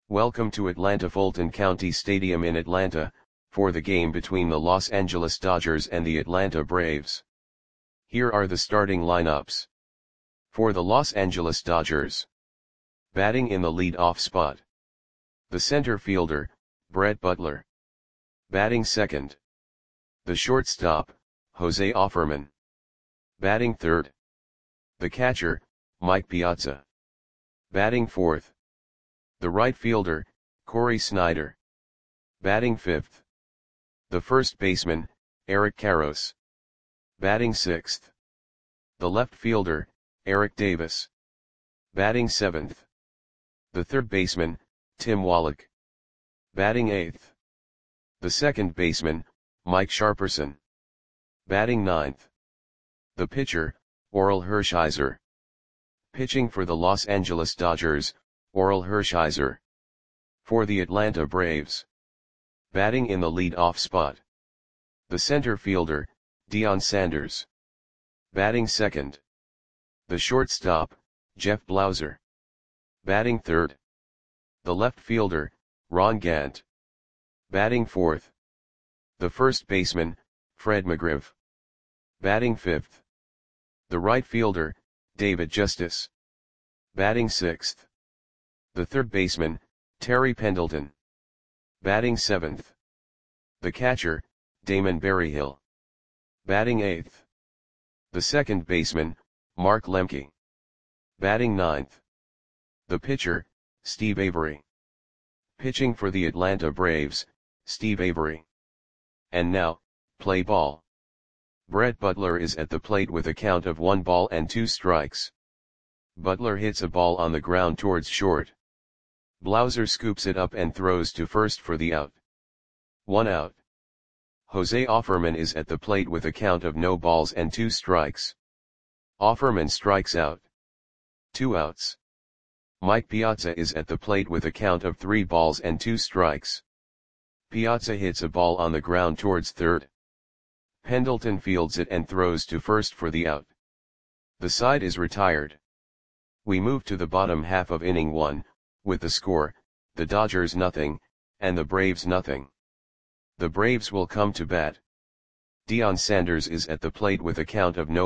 Welcome to Atlanta Fulton County Stadium in Atlanta, for the game between the Los Angeles Dodgers and the Atlanta Braves. Here are the starting lineups. For the Los Angeles Dodgers. Batting in the lead-off spot. The center fielder, Brett Butler. Batting second. The shortstop, Jose Offerman. Batting third. The catcher, Mike Piazza. Batting fourth. The right fielder, Cory Snyder. Batting fifth. The first baseman, Eric Karros. Batting sixth. The left fielder, Eric Davis. Batting seventh. The third baseman, Tim Wallach. Batting eighth. The second baseman, Mike Sharperson. Batting ninth. The pitcher, Orel Hershiser. Pitching for the Los Angeles Dodgers, Orel Hershiser. For the Atlanta Braves. Batting in the lead-off spot. The center fielder, Deion Sanders. Batting second. The shortstop, Jeff Blauser. Batting third. The left fielder, Ron Gant. Batting fourth. The first baseman, Fred McGriff. Batting fifth. The right fielder, David Justice. Batting sixth. The third baseman, Terry Pendleton. Batting seventh. The catcher, Damon Berryhill. Batting eighth. The second baseman, Mark Lemke. Batting ninth. The pitcher, Steve Avery. Pitching for the Atlanta Braves, Steve Avery. And now, play ball. Brett Butler is at the plate with a count of 1-2 Butler hits a ball on the ground towards short. Blauser scoops it up and throws to first for the out. 1 out. Jose Offerman is at the plate with a count of 0-2 Offerman strikes out. 2 outs. Mike Piazza is at the plate with a count of 3-2 Piazza hits a ball on the ground towards third. Pendleton fields it and throws to first for the out. The side is retired. We move to the bottom half of inning 1, with the score, the Dodgers 0, and the Braves 0. The Braves will come to bat. Deion Sanders is at the plate with a count of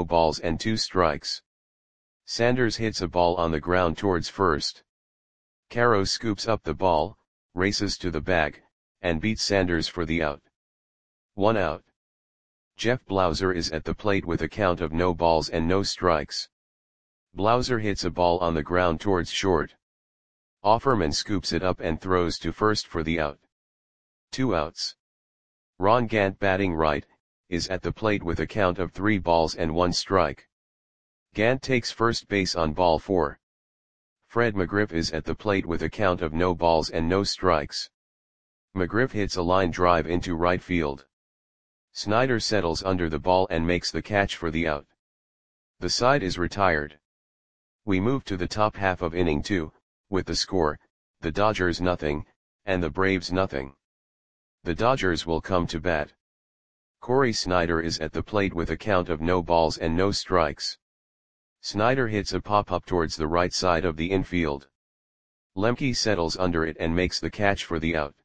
0-2. Sanders hits a ball on the ground towards first. Karros scoops up the ball, races to the bag, and beats Sanders for the out. 1 out. Jeff Blauser is at the plate with a count of 0 balls and no strikes. Blauser hits a ball on the ground towards short. Offerman scoops it up and throws to first for the out. 2 outs. Ron Gant batting right, is at the plate with a count of 3 balls and 1 strike. Gant takes first base on ball 4. Fred McGriff is at the plate with a count of 0 balls and no strikes. McGriff hits a line drive into right field. Snyder settles under the ball and makes the catch for the out. The side is retired. We move to the top half of inning 2, with the score, the Dodgers 0, and the Braves 0. The Dodgers will come to bat. Cory Snyder is at the plate with a count of 0 balls and no strikes. Snyder hits a pop-up towards the right side of the infield. Lemke settles under it and makes the catch for the out.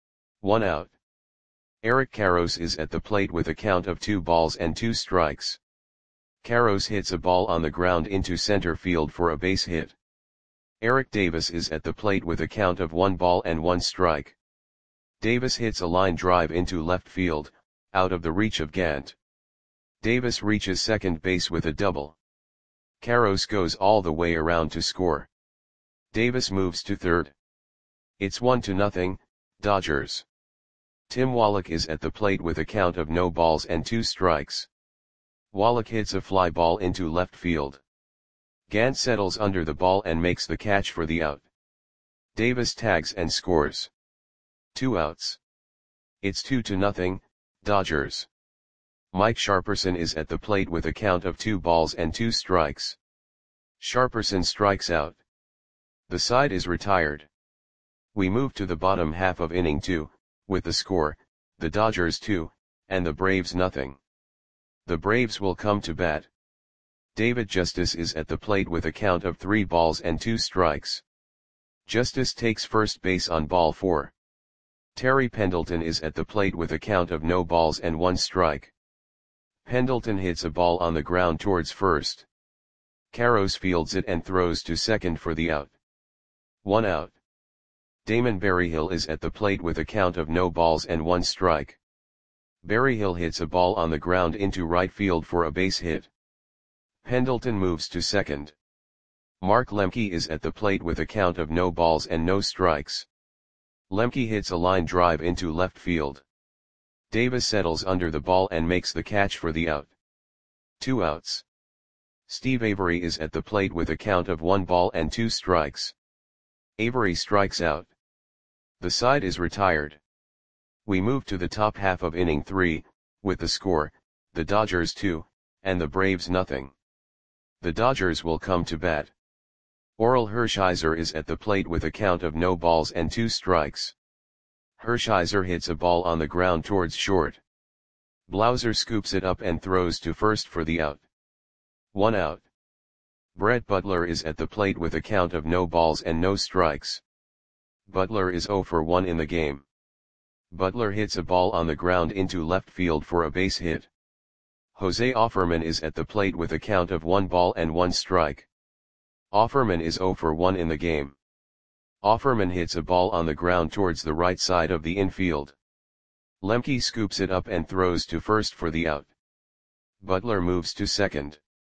1 out. Eric Karros is at the plate with a count of 2 balls and 2 strikes. Karros hits a ball on the ground into center field for a base hit. Eric Davis is at the plate with a count of 1 ball and 1 strike. Davis hits a line drive into left field, out of the reach of Gant. Davis reaches second base with a double. Karros goes all the way around to score. Davis moves to third. It's 1-0, Dodgers. Tim Wallach is at the plate with a count of 0 balls and 2 strikes. Wallach hits a fly ball into left field. Gant settles under the ball and makes the catch for the out. Davis tags and scores. 2 outs. It's 2-0, Dodgers. Mike Sharperson is at the plate with a count of 2 balls and 2 strikes. Sharperson strikes out. The side is retired. We move to the bottom half of inning 2, with the score, the Dodgers 2, and the Braves 0. The Braves will come to bat. David Justice is at the plate with a count of 3 balls and 2 strikes. Justice takes first base on ball 4. Terry Pendleton is at the plate with a count of no balls and 1 strike. Pendleton hits a ball on the ground towards first. Karros fields it and throws to second for the out. 1 out. Damon Berryhill is at the plate with a count of no balls and 1 strike. Berryhill hits a ball on the ground into right field for a base hit. Pendleton moves to second. Mark Lemke is at the plate with a count of no balls and no strikes. Lemke hits a line drive into left field. Davis settles under the ball and makes the catch for the out. 2 outs. Steve Avery is at the plate with a count of 1 ball and 2 strikes. Avery strikes out. The side is retired. We move to the top half of inning 3, with the score, the Dodgers 2, and the Braves nothing. The Dodgers will come to bat. Orel Hershiser is at the plate with a count of no balls and 2 strikes. Hershiser hits a ball on the ground towards short. Blauser scoops it up and throws to first for the out. 1 out. Brett Butler is at the plate with a count of no balls and no strikes. Butler is 0 for 1 in the game. Butler hits a ball on the ground into left field for a base hit. Jose Offerman is at the plate with a count of 1 ball and 1 strike. Offerman is 0 for 1 in the game. Offerman hits a ball on the ground towards the right side of the infield. Lemke scoops it up and throws to first for the out. Butler moves to second.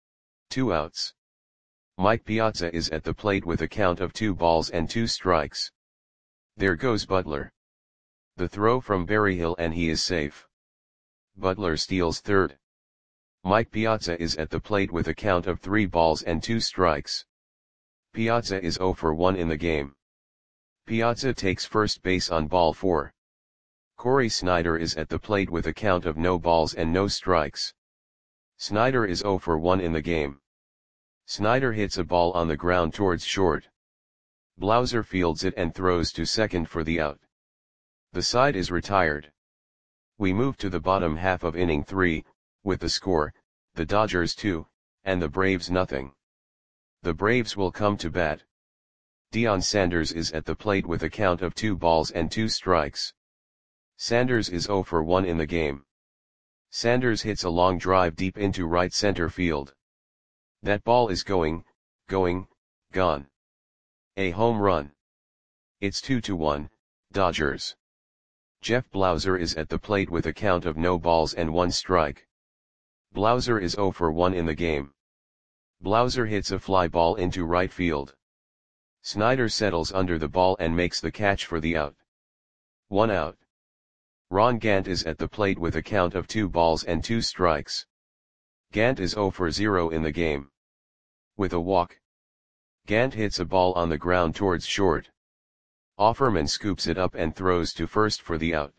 2 outs. Mike Piazza is at the plate with a count of 2 balls and 2 strikes. There goes Butler. The throw from Berryhill and he is safe. Butler steals third. Mike Piazza is at the plate with a count of 3 balls and 2 strikes. Piazza is 0 for 1 in the game. Piazza takes first base on ball 4. Corey Snyder is at the plate with a count of no balls and no strikes. Snyder is 0 for 1 in the game. Snyder hits a ball on the ground towards short. Blauser fields it and throws to second for the out. The side is retired. We move to the bottom half of inning 3, with the score, the Dodgers 2, and the Braves nothing. The Braves will come to bat. Deion Sanders is at the plate with a count of 2 balls and 2 strikes. Sanders is 0 for 1 in the game. Sanders hits a long drive deep into right center field. That ball is gone. A home run. It's 2-1, Dodgers. Jeff Blauser is at the plate with a count of no balls and 1 strike. Blauser is 0 for 1 in the game. Blauser hits a fly ball into right field. Snyder settles under the ball and makes the catch for the out. 1 out. Ron Gant is at the plate with a count of 2 balls and 2 strikes. Gant is 0 for 0 in the game. With a walk. Gant hits a ball on the ground towards short. Offerman scoops it up and throws to first for the out.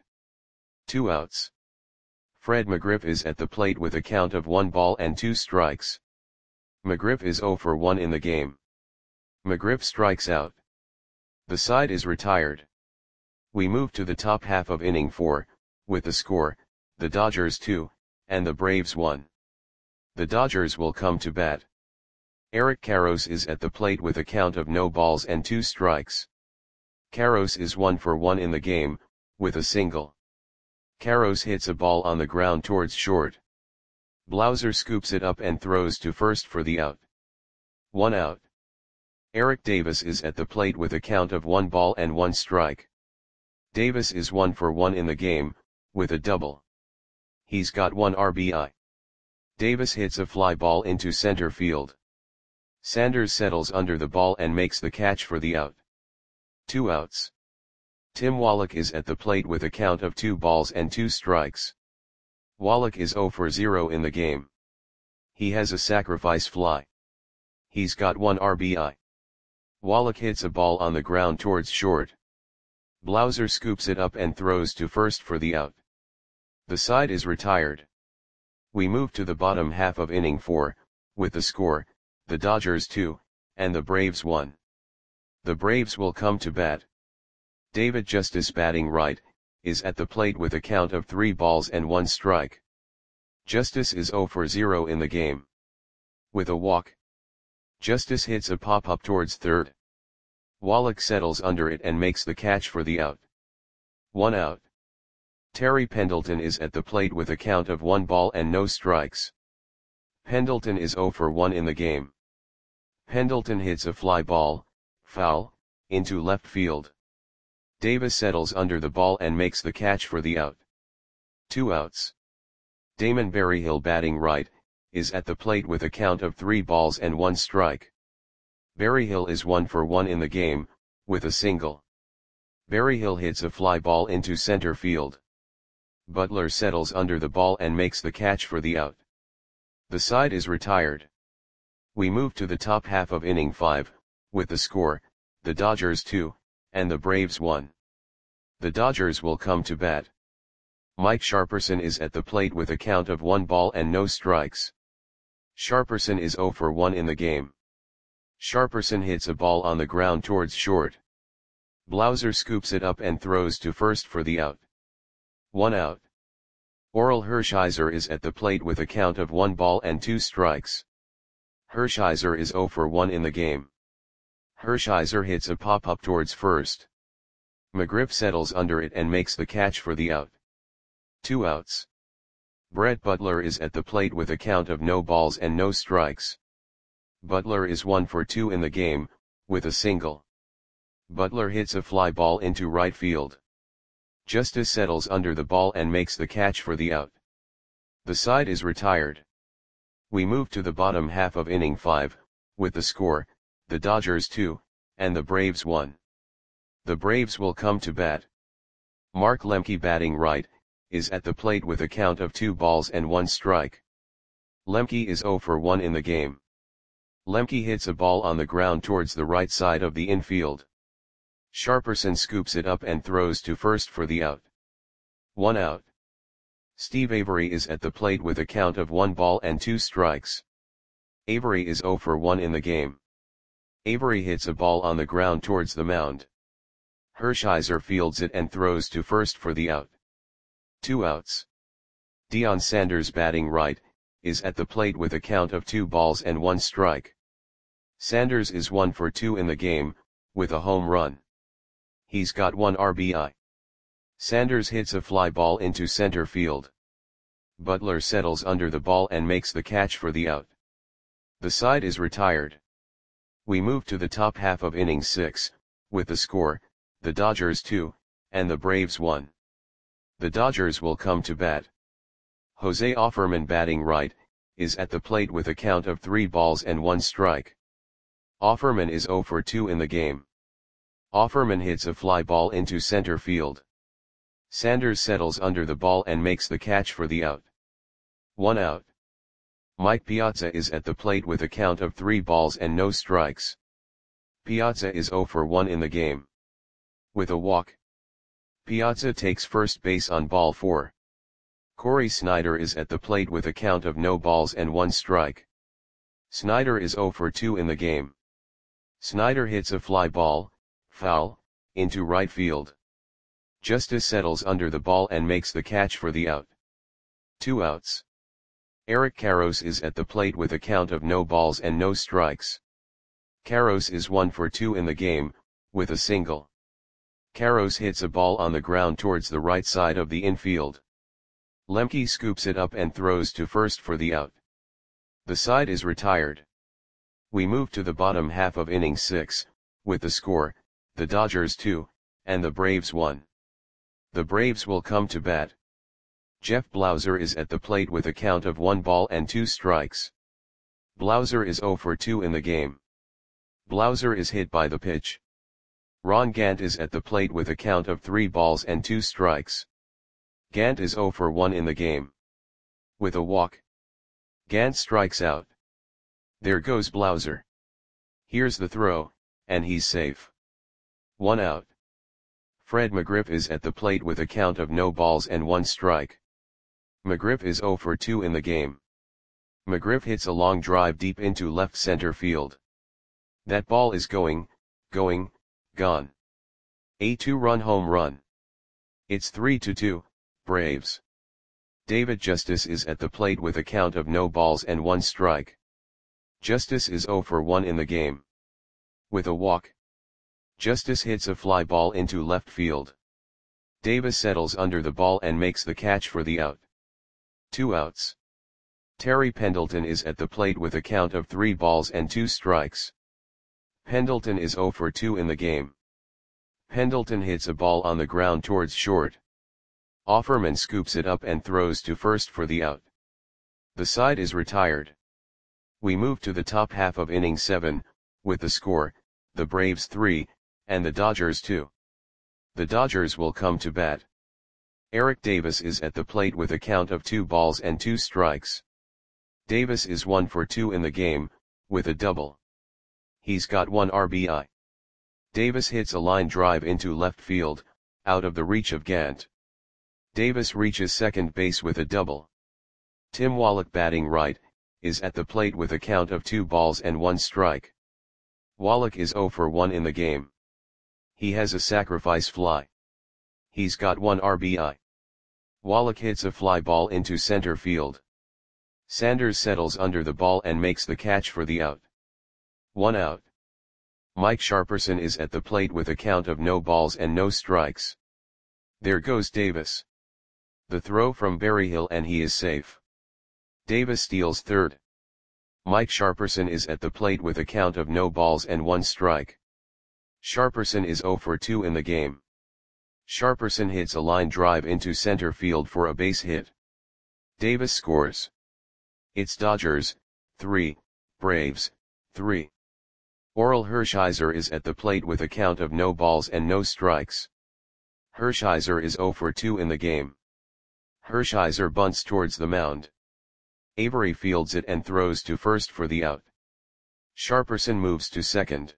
2 outs. Fred McGriff is at the plate with a count of 1 ball and 2 strikes. McGriff is 0 for 1 in the game. McGriff strikes out. The side is retired. We move to the top half of inning 4, with the score, the Dodgers 2, and the Braves 1. The Dodgers will come to bat. Eric Karros is at the plate with a count of no balls and 2 strikes. Karros is 1 for 1 in the game, with a single. Karros hits a ball on the ground towards short. Blauser scoops it up and throws to first for the out. 1 out. Eric Davis is at the plate with a count of 1 ball and 1 strike. Davis is 1 for 1 in the game, with a double. He's got 1 RBI. Davis hits a fly ball into center field. Sanders settles under the ball and makes the catch for the out. 2 outs. Tim Wallach is at the plate with a count of 2 balls and 2 strikes. Wallach is 0 for 0 in the game. He has a sacrifice fly. He's got 1 RBI. Wallach hits a ball on the ground towards short. Blauser scoops it up and throws to first for the out. The side is retired. We move to the bottom half of inning 4, with the score, the Dodgers 2, and the Braves 1. The Braves will come to bat. David Justice, batting right, is at the plate with a count of 3 balls and 1 strike. Justice is 0 for 0 in the game. With a walk. Justice hits a pop-up towards third. Wallach settles under it and makes the catch for the out. 1 out. Terry Pendleton is at the plate with a count of 1 ball and no strikes. Pendleton is 0 for 1 in the game. Pendleton hits a fly ball, foul, into left field. Davis settles under the ball and makes the catch for the out. 2 outs. Damon Berryhill, batting right, is at the plate with a count of 3 balls and 1 strike. Berryhill is 1 for 1 in the game, with a single. Berryhill hits a fly ball into center field. Butler settles under the ball and makes the catch for the out. The side is retired. We move to the top half of inning 5, with the score, the Dodgers 2, and the Braves 1. The Dodgers will come to bat. Mike Sharperson is at the plate with a count of 1 ball and no strikes. Sharperson is 0 for 1 in the game. Sharperson hits a ball on the ground towards short. Blauser scoops it up and throws to first for the out. 1 out. Orel Hershiser is at the plate with a count of 1 ball and 2 strikes. Hershiser is 0 for 1 in the game. Hershiser hits a pop-up towards first. McGriff settles under it and makes the catch for the out. 2 outs. Brett Butler is at the plate with a count of no balls and no strikes. Butler is 1 for 2 in the game, with a single. Butler hits a fly ball into right field. Justice settles under the ball and makes the catch for the out. The side is retired. We move to the bottom half of inning 5, with the score, the Dodgers 2, and the Braves 1. The Braves will come to bat. Mark Lemke, batting right, is at the plate with a count of 2 balls and 1 strike. Lemke is 0 for 1 in the game. Lemke hits a ball on the ground towards the right side of the infield. Sharperson scoops it up and throws to first for the out. 1 out. Steve Avery is at the plate with a count of 1 ball and 2 strikes. Avery is 0 for 1 in the game. Avery hits a ball on the ground towards the mound. Hershiser fields it and throws to first for the out. 2 outs. Deion Sanders, batting right, is at the plate with a count of 2 balls and 1 strike. Sanders is 1 for 2 in the game, with a home run. He's got 1 RBI. Sanders hits a fly ball into center field. Butler settles under the ball and makes the catch for the out. The side is retired. We move to the top half of inning 6, with the score, the Dodgers 2, and the Braves 1. The Dodgers will come to bat. Jose Offerman, batting right, is at the plate with a count of 3 balls and 1 strike. Offerman is 0 for 2 in the game. Offerman hits a fly ball into center field. Sanders settles under the ball and makes the catch for the out. 1 out. Mike Piazza is at the plate with a count of 3 balls and no strikes. Piazza is 0 for 1 in the game. With a walk. Piazza takes first base on ball 4. Corey Snyder is at the plate with a count of no balls and 1 strike. Snyder is 0 for 2 in the game. Snyder hits a fly ball, foul, into right field. Justice settles under the ball and makes the catch for the out. 2 outs. Eric Karros is at the plate with a count of no balls and no strikes. Karros is 1 for 2 in the game, with a single. Karros hits a ball on the ground towards the right side of the infield. Lemke scoops it up and throws to first for the out. The side is retired. We move to the bottom half of inning 6, with the score, the Dodgers 2, and the Braves 1. The Braves will come to bat. Jeff Blauser is at the plate with a count of 1 ball and 2 strikes. Blauser is 0 for 2 in the game. Blauser is hit by the pitch. Ron Gant is at the plate with a count of 3 balls and 2 strikes. Gant is 0 for 1 in the game. With a walk. Gant strikes out. There goes Blauser. Here's the throw, and he's safe. 1 out. Fred McGriff is at the plate with a count of no balls and 1 strike. McGriff is 0 for 2 in the game. McGriff hits a long drive deep into left center field. That ball is going, gone. A 2-run home run. It's 3-2, Braves. David Justice is at the plate with a count of no balls and 1 strike. Justice is 0 for 1 in the game. With a walk. Justice hits a fly ball into left field. Davis settles under the ball and makes the catch for the out. 2 outs. Terry Pendleton is at the plate with a count of 3 balls and 2 strikes. Pendleton is 0 for 2 in the game. Pendleton hits a ball on the ground towards short. Offerman scoops it up and throws to first for the out. The side is retired. We move to the top half of inning 7, with the score, the Braves 3, and the Dodgers 2. The Dodgers will come to bat. Eric Davis is at the plate with a count of 2 balls and 2 strikes. Davis is 1 for 2 in the game, with a double. He's got 1 RBI. Davis hits a line drive into left field, out of the reach of Gant. Davis reaches second base with a double. Tim Wallach, batting right, is at the plate with a count of 2 balls and 1 strike. Wallach is 0 for 1 in the game. He has a sacrifice fly. He's got 1 RBI. Wallach hits a fly ball into center field. Sanders settles under the ball and makes the catch for the out. 1 out. Mike Sharperson is at the plate with a count of no balls and no strikes. There goes Davis. The throw from Berryhill and he is safe. Davis steals third. Mike Sharperson is at the plate with a count of no balls and 1 strike. Sharperson is 0 for 2 in the game. Sharperson hits a line drive into center field for a base hit. Davis scores. It's Dodgers 3, Braves 3. Orel Hershiser is at the plate with a count of no balls and no strikes. Hershiser is 0 for 2 in the game. Hershiser bunts towards the mound. Avery fields it and throws to first for the out. Sharperson moves to second.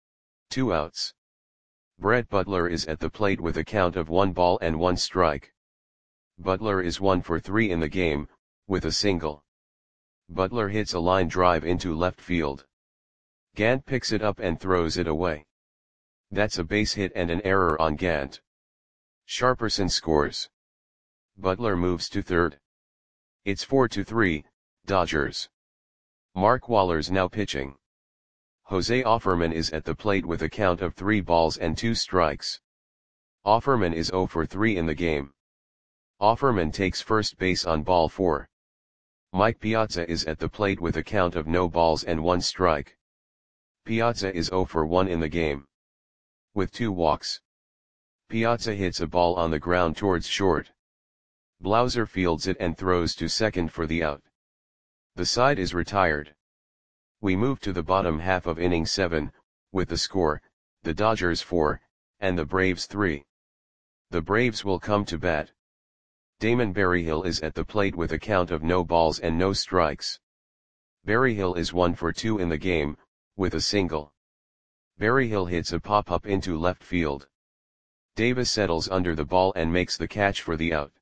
2 outs. Brett Butler is at the plate with a count of 1 ball and 1 strike. Butler is 1 for 3 in the game, with a single. Butler hits a line drive into left field. Gant picks it up and throws it away. That's a base hit and an error on Gant. Sharperson scores. Butler moves to third. It's 4-3, Dodgers. Mark Waller's now pitching. Jose Offerman is at the plate with a count of 3 balls and 2 strikes. Offerman is 0 for 3 in the game. Offerman takes first base on ball 4. Mike Piazza is at the plate with a count of no balls and 1 strike. Piazza is 0 for 1 in the game. With 2 walks. Piazza hits a ball on the ground towards short. Blauser fields it and throws to second for the out. The side is retired. We move to the bottom half of inning 7, with the score, the Dodgers 4, and the Braves 3. The Braves will come to bat. Damon Berryhill is at the plate with a count of no balls and no strikes. Berryhill is 1 for 2 in the game, with a single. Berryhill hits a pop-up into left field. Davis settles under the ball and makes the catch for the out.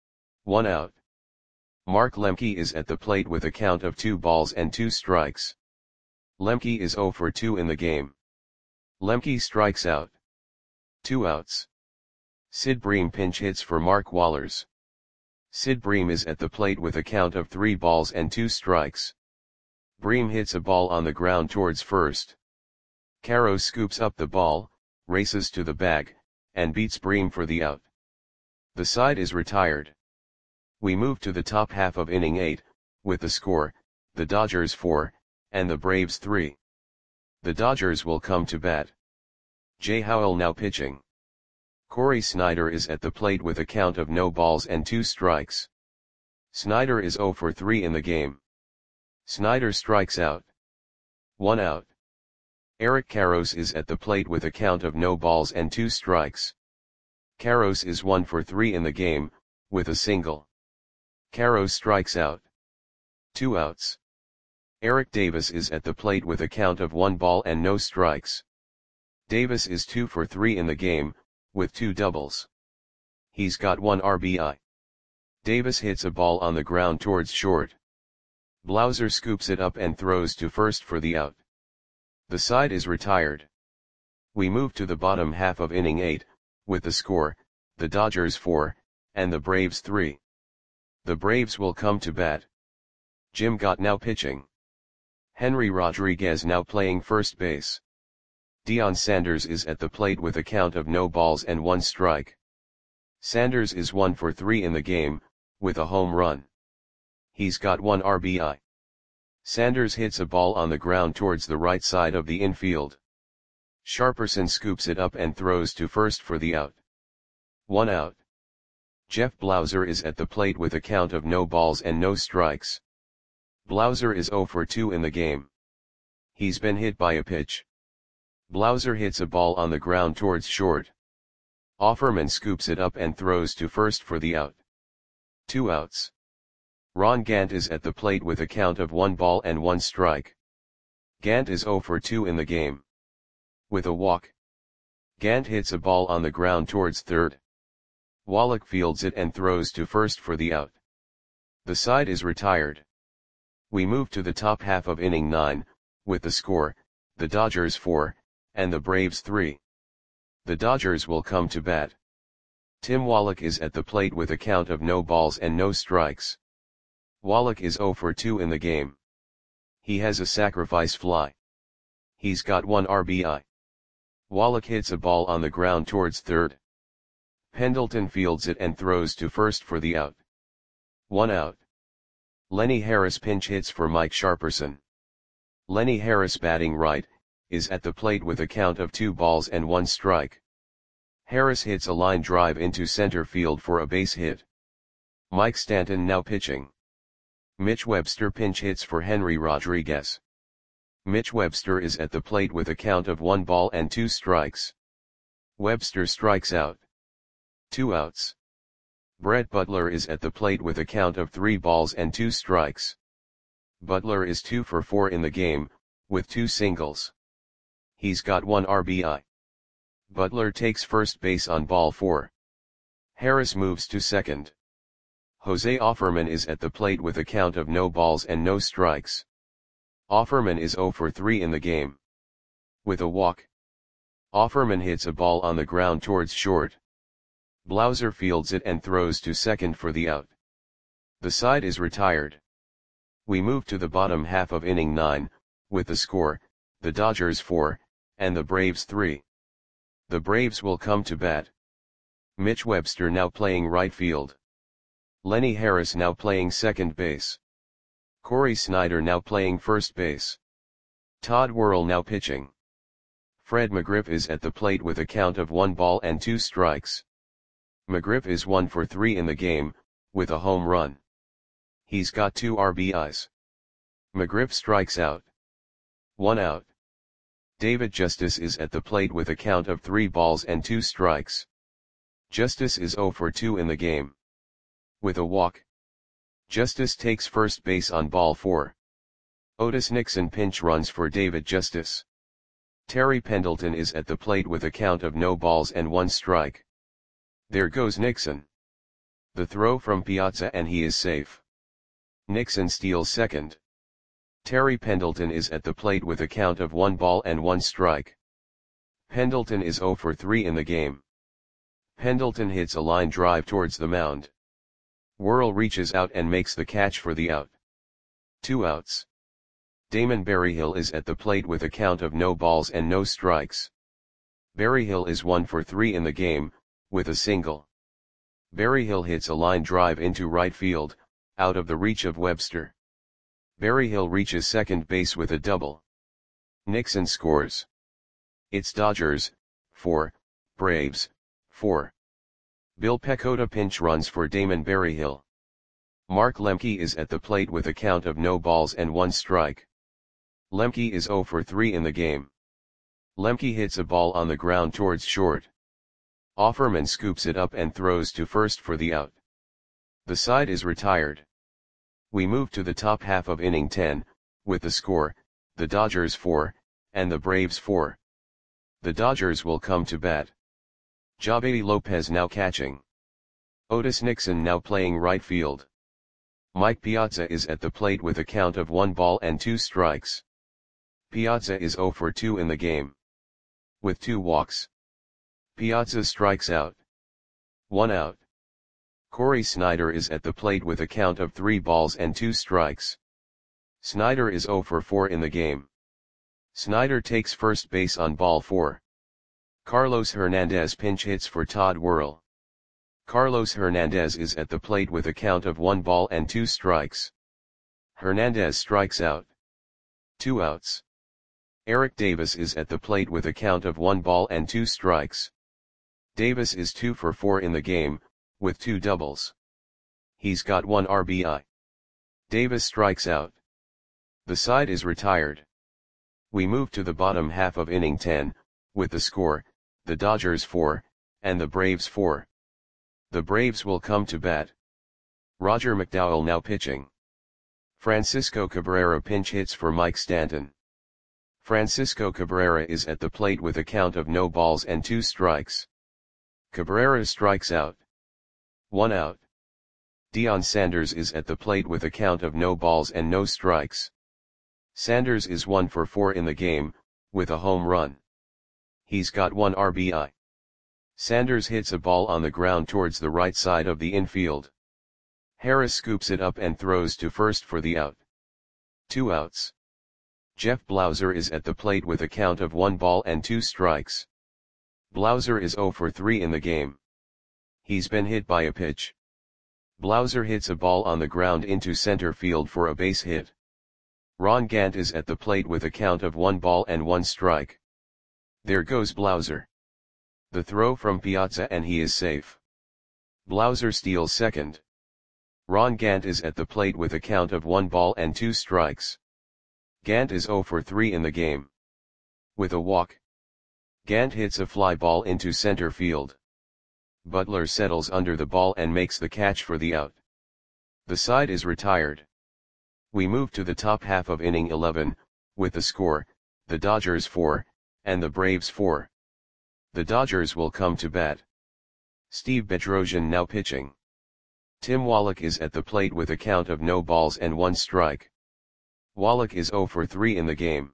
1 out. Mark Lemke is at the plate with a count of 2 balls and 2 strikes. Lemke is 0 for 2 in the game. Lemke strikes out. 2 outs. Sid Bream pinch hits for Mark Wallers. Sid Bream is at the plate with a count of 3 balls and 2 strikes. Bream hits a ball on the ground towards first. Caro scoops up the ball, races to the bag, and beats Bream for the out. The side is retired. We move to the top half of inning 8, with the score, the Dodgers 4, and the Braves 3. The Dodgers will come to bat. Jay Howell now pitching. Corey Snyder is at the plate with a count of no balls and 2 strikes. Snyder is 0 for 3 in the game. Snyder strikes out. 1 out. Eric Karros is at the plate with a count of no balls and 2 strikes. Karros is 1 for 3 in the game, with a single. Karros strikes out. 2 outs. Eric Davis is at the plate with a count of 1 ball and no strikes. Davis is 2 for 3 in the game, with 2 doubles. He's got 1 RBI. Davis hits a ball on the ground towards short. Blauser scoops it up and throws to first for the out. The side is retired. We move to the bottom half of inning 8, with the score, the Dodgers 4, and the Braves 3. The Braves will come to bat. Jim Gott now pitching. Henry Rodriguez now playing first base. Deion Sanders is at the plate with a count of no balls and 1 strike. Sanders is 1 for 3 in the game, with a home run. He's got 1 RBI. Sanders hits a ball on the ground towards the right side of the infield. Sharperson scoops it up and throws to first for the out. 1 out. Jeff Blauser is at the plate with a count of no balls and no strikes. Blauser is 0 for 2 in the game. He's been hit by a pitch. Blauser hits a ball on the ground towards short. Offerman scoops it up and throws to first for the out. 2 outs. Ron Gant is at the plate with a count of 1 ball and 1 strike. Gant is 0 for 2 in the game. With a walk. Gant hits a ball on the ground towards third. Wallach fields it and throws to first for the out. The side is retired. We move to the top half of inning 9, with the score, the Dodgers 4, and the Braves 3. The Dodgers will come to bat. Tim Wallach is at the plate with a count of no balls and no strikes. Wallach is 0 for 2 in the game. He has a sacrifice fly. He's got 1 RBI. Wallach hits a ball on the ground towards third. Pendleton fields it and throws to first for the out. 1 out. Lenny Harris pinch hits for Mike Sharperson. Lenny Harris, batting right, is at the plate with a count of 2 balls and 1 strike. Harris hits a line drive into center field for a base hit. Mike Stanton now pitching. Mitch Webster pinch hits for Henry Rodriguez. Mitch Webster is at the plate with a count of 1 ball and 2 strikes. Webster strikes out. 2 outs. Brett Butler is at the plate with a count of 3 balls and 2 strikes. Butler is 2 for 4 in the game, with 2 singles. He's got 1 RBI. Butler takes first base on ball 4. Harris moves to second. Jose Offerman is at the plate with a count of no balls and no strikes. Offerman is 0 for 3 in the game. With a walk. Offerman hits a ball on the ground towards short. Blauser fields it and throws to second for the out. The side is retired. We move to the bottom half of inning 9, with the score, the Dodgers 4, and the Braves 3. The Braves will come to bat. Mitch Webster now playing right field. Lenny Harris now playing second base. Corey Snyder now playing first base. Todd Worrell now pitching. Fred McGriff is at the plate with a count of 1 ball and 2 strikes. McGriff is 1 for 3 in the game, with a home run. He's got 2 RBIs. McGriff strikes out. 1 out. David Justice is at the plate with a count of 3 balls and 2 strikes. Justice is 0 for 2 in the game. With a walk. Justice takes first base on ball 4. Otis Nixon pinch runs for David Justice. Terry Pendleton is at the plate with a count of no balls and 1 strike. There goes Nixon. The throw from Piazza and he is safe. Nixon steals second. Terry Pendleton is at the plate with a count of 1 ball and 1 strike. Pendleton is 0 for 3 in the game. Pendleton hits a line drive towards the mound. Worrell reaches out and makes the catch for the out. 2 outs. Damon Berryhill is at the plate with a count of no balls and no strikes. Berryhill is 1 for 3 in the game, with a single. Berryhill hits a line drive into right field, out of the reach of Webster. Berryhill reaches second base with a double. Nixon scores. It's Dodgers 4, Braves 4. Bill Pecota pinch runs for Damon Berryhill. Mark Lemke is at the plate with a count of no balls and 1 strike. Lemke is 0 for 3 in the game. Lemke hits a ball on the ground towards short. Offerman scoops it up and throws to first for the out. The side is retired. We move to the top half of inning 10, with the score, the Dodgers 4, and the Braves 4. The Dodgers will come to bat. Javier Lopez now catching. Otis Nixon now playing right field. Mike Piazza is at the plate with a count of 1 ball and 2 strikes. Piazza is 0 for 2 in the game. With 2 walks. Piazza strikes out. 1 out. Corey Snyder is at the plate with a count of 3 balls and 2 strikes. Snyder is 0 for 4 in the game. Snyder takes first base on ball 4. Carlos Hernandez pinch hits for Todd Worrell. Carlos Hernandez is at the plate with a count of 1 ball and 2 strikes. Hernandez strikes out. 2 outs. Eric Davis is at the plate with a count of 1 ball and 2 strikes. Davis is 2 for 4 in the game, with 2 doubles. He's got 1 RBI. Davis strikes out. The side is retired. We move to the bottom half of inning 10, with the score, the Dodgers 4, and the Braves 4. The Braves will come to bat. Roger McDowell now pitching. Francisco Cabrera pinch hits for Mike Stanton. Francisco Cabrera is at the plate with a count of no balls and 2 strikes. Cabrera strikes out. 1 out. Deion Sanders is at the plate with a count of no balls and no strikes. Sanders is 1 for 4 in the game, with a home run. He's got 1 RBI. Sanders hits a ball on the ground towards the right side of the infield. Harris scoops it up and throws to first for the out. 2 outs. Jeff Blauser is at the plate with a count of 1 ball and 2 strikes. Blauser is 0 for 3 in the game. He's been hit by a pitch. Blauser hits a ball on the ground into center field for a base hit. Ron Gant is at the plate with a count of 1 ball and 1 strike. There goes Blauser. The throw from Piazza and he is safe. Blauser steals second. Ron Gant is at the plate with a count of 1 ball and 2 strikes. Gant is 0 for 3 in the game. With a walk. Gant hits a fly ball into center field. Butler settles under the ball and makes the catch for the out. The side is retired. We move to the top half of inning 11, with the score, the Dodgers 4, and the Braves 4. The Dodgers will come to bat. Steve Bedrosian now pitching. Tim Wallach is at the plate with a count of no balls and 1 strike. Wallach is 0 for 3 in the game.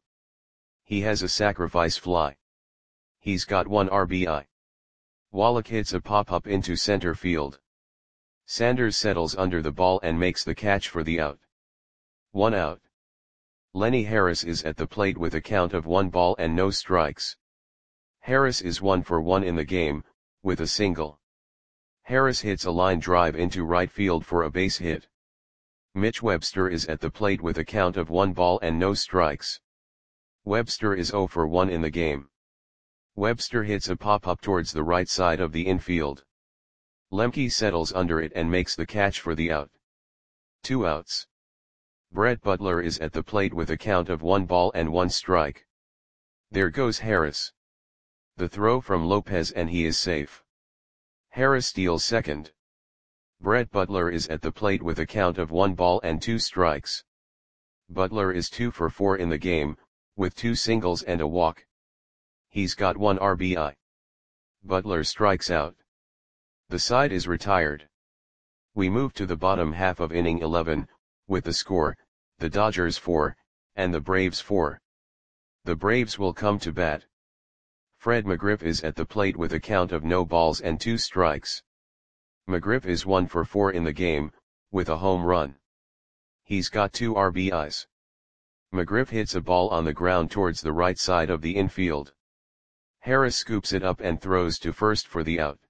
He has a sacrifice fly. He's got 1 RBI. Wallach hits a pop-up into center field. Sanders settles under the ball and makes the catch for the out. 1 out. Lenny Harris is at the plate with a count of 1 ball and no strikes. Harris is 1 for 1 in the game, with a single. Harris hits a line drive into right field for a base hit. Mitch Webster is at the plate with a count of 1 ball and no strikes. Webster is 0 for 1 in the game. Webster hits a pop-up towards the right side of the infield. Lemke settles under it and makes the catch for the out. 2 outs. Brett Butler is at the plate with a count of 1 ball and 1 strike. There goes Harris. The throw from Lopez and he is safe. Harris steals second. Brett Butler is at the plate with a count of 1 ball and 2 strikes. Butler is 2 for 4 in the game, with 2 singles and a walk. He's got 1 RBI. Butler strikes out. The side is retired. We move to the bottom half of inning 11, with the score, the Dodgers 4, and the Braves 4. The Braves will come to bat. Fred McGriff is at the plate with a count of no balls and 2 strikes. McGriff is 1 for 4 in the game, with a home run. He's got 2 RBIs. McGriff hits a ball on the ground towards the right side of the infield. Harris scoops it up and throws to first for the out.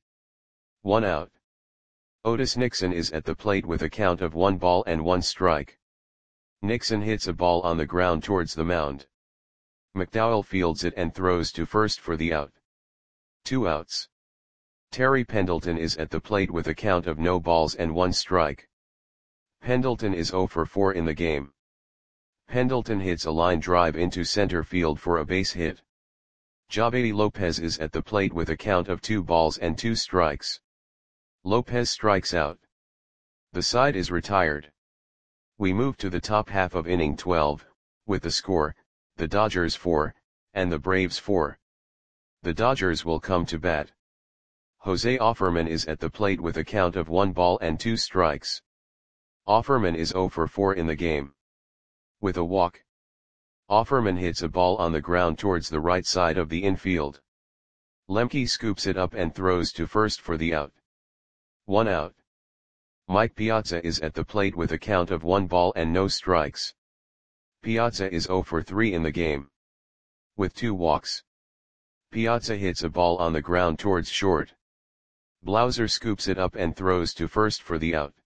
1 out. Otis Nixon is at the plate with a count of 1 ball and 1 strike. Nixon hits a ball on the ground towards the mound. McDowell fields it and throws to first for the out. 2 outs. Terry Pendleton is at the plate with a count of no balls and 1 strike. Pendleton is 0 for 4 in the game. Pendleton hits a line drive into center field for a base hit. Javedi Lopez is at the plate with a count of 2 balls and 2 strikes. Lopez strikes out. The side is retired. We move to the top half of inning 12, with the score, the Dodgers 4, and the Braves 4. The Dodgers will come to bat. Jose Offerman is at the plate with a count of 1 ball and 2 strikes. Offerman is 0 for 4 in the game. With a walk. Offerman hits a ball on the ground towards the right side of the infield. Lemke scoops it up and throws to first for the out. 1 out. Mike Piazza is at the plate with a count of 1 ball and no strikes. Piazza is 0 for 3 in the game. with 2 walks. Piazza hits a ball on the ground towards short. Blauser scoops it up and throws to first for the out.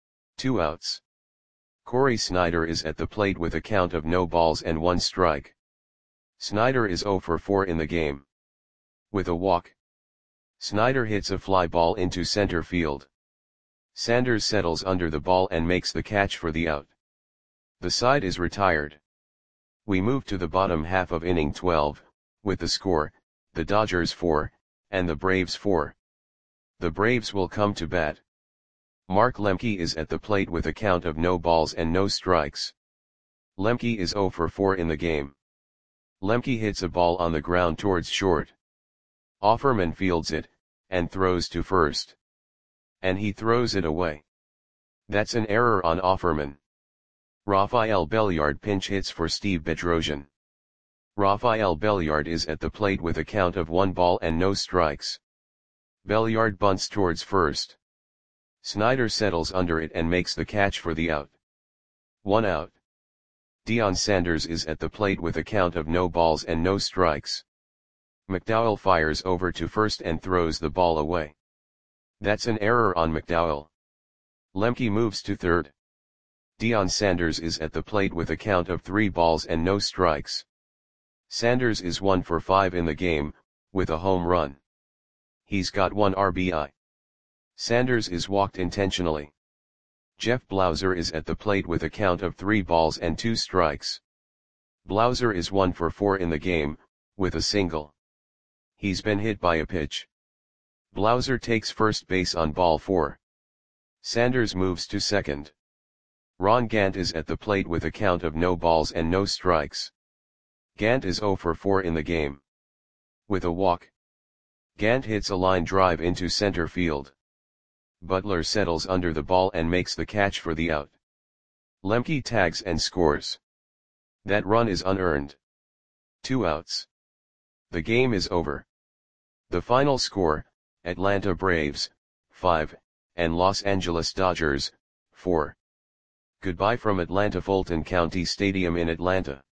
2 outs. Corey Snyder is at the plate with a count of no balls and 1 strike. Snyder is 0 for 4 in the game. With a walk, Snyder hits a fly ball into center field. Sanders settles under the ball and makes the catch for the out. The side is retired. We move to the bottom half of inning 12, with the score, the Dodgers 4, and the Braves 4. The Braves will come to bat. Mark Lemke is at the plate with a count of no balls and no strikes. Lemke is 0 for 4 in the game. Lemke hits a ball on the ground towards short. Offerman fields it, and throws to first. And he throws it away. That's an error on Offerman. Rafael Belliard pinch hits for Steve Bedrosian. Rafael Belliard is at the plate with a count of 1 ball and no strikes. Belliard bunts towards first. Snyder settles under it and makes the catch for the out. 1 out. Deion Sanders is at the plate with a count of no balls and no strikes. McDowell fires over to first and throws the ball away. That's an error on McDowell. Lemke moves to third. Deion Sanders is at the plate with a count of 3 balls and no strikes. Sanders is 1 for 5 in the game, with a home run. He's got 1 RBI. Sanders is walked intentionally. Jeff Blauser is at the plate with a count of 3 balls and 2 strikes. Blauser is 1 for 4 in the game, with a single. He's been hit by a pitch. Blauser takes first base on ball 4. Sanders moves to second. Ron Gant is at the plate with a count of no balls and no strikes. Gant is 0 for 4 in the game. With a walk, Gant hits a line drive into center field. Butler settles under the ball and makes the catch for the out. Lemke tags and scores. That run is unearned. 2 outs. The game is over. The final score, Atlanta Braves, 5, and Los Angeles Dodgers, 4. Goodbye from Atlanta Fulton County Stadium in Atlanta.